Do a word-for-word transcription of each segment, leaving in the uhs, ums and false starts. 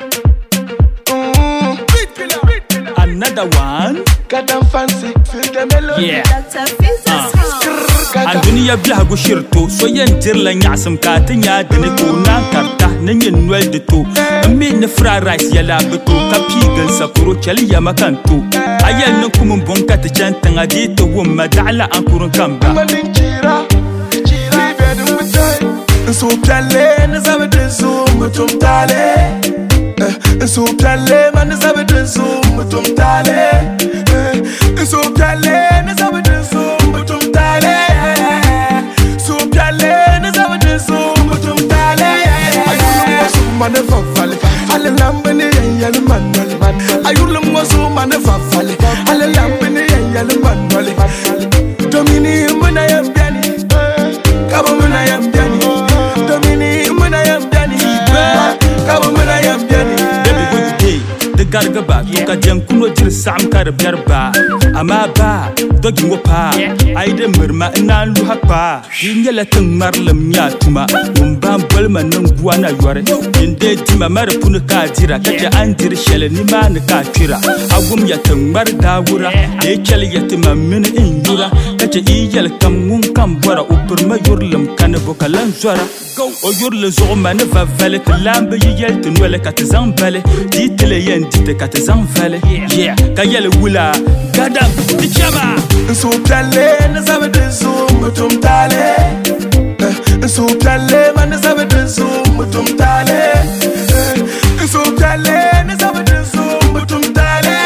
Another one. Got them fancy, feel the melody. Yeah. Doctor Fizzles home. And dunia biya go shirto so yen dirla nyasam ka tanya dine ko na karta nanyen nwel de to me ne fra rice yala beto ka pigan sakuro chali ya makanto ayen no kumun bonka ta chantanga di to wumma da'la an kurun kamba Manin jira, jira bedin mutai. So pyalle na zabe din so mutum tale. So pyalle man na zabe din so mutum tale. So pyalle na zabe din so mutum tale. So pyalle na zabe din so mutum tale. Ayulum wasu man fa fale. Ale lambene yale manwale. Ayulum wasu man fa fale. Ale lambene yale manwale. Domini muna yambiani. Kaba muna yambiani. Domini muna yambiani. Kaba muna yambiani. baby good day the garga ba to ka jan kuno jir sam kar biyar ba amma ba dogi wopa ai da murma ina lu hakpa yingela tin marlam nya tuma mun ban balma nan buwa na yore inde tima mar punu ka jira kaje an jir shele ni ma ni ka tira agum ya tin mar da wura e kele ya tima min in yura kaje iyel kam mun kam bora upur ma yurlum kan bokalan zora o yurle zo ma ne va vale lambe yel tin wala ka tizan vale ditele yen dite ka tizan vale yeah ka yel wula gadam di chama So pyalle na zabe din so mutum tale. So pyalle man na zabe din so mutum tale. So pyalle na zabe din so mutum tale.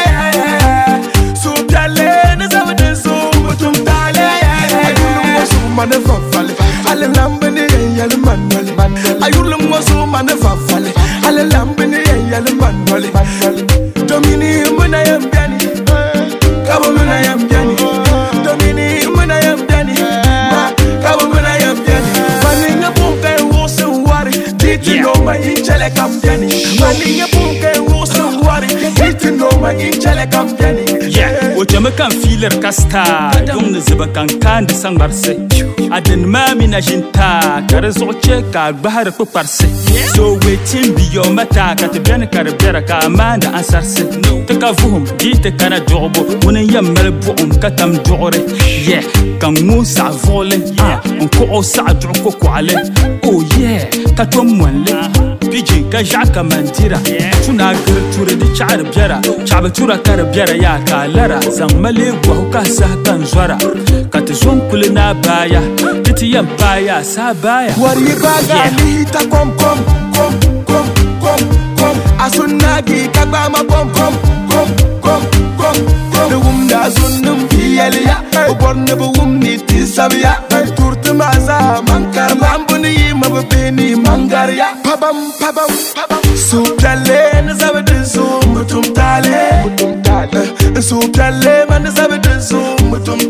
So pyalle na zabe din so mutum tale. Ayulum wasu man fa fale. Ale lambene yale manwale. Ayulum wasu man fa fale. Ale lambene yale manwale. Domini muna yambiani. Kaba muna yambiani. Domini muna yambiani. Kaba muna yambiani. Maninga bunga wose wari. Diti no ma inchele kambiani. Maninga bunga wose wari. Diti no ma inchele kambiani. yeah o jama kan filer kasta don ne zuba kan kan da san barse adan mami na jinta kar zo che ka bahar ku parse so wetin bi yo mata ka te ben kar bera ka amanda ansarse te ka vuhum di te kana dobo wonen yamal bu um ka tam dore yeah kan musa vole on ko o sa du ko ko ale oh yeah ka to monle bijin ka jaka mandira tuna gar ture di char bera chaba tura kar bera ya kalara zan male gwa ka sa kan zwara ka te zon kulina baya titi yan baya sa baya Wari baga ni ta kom kom kom kom kom kom. Asunagi kagba kom kom kom kom kom kom. The wum da sunum biyelia. Oborne bu wum ni tisabia. Turte maza mankar mambuni mabeni mangaria. Pabam pabam pabam. So pyalle na zabe din so mutum tale. Mutum tale. So pyalle man zabe din so mutum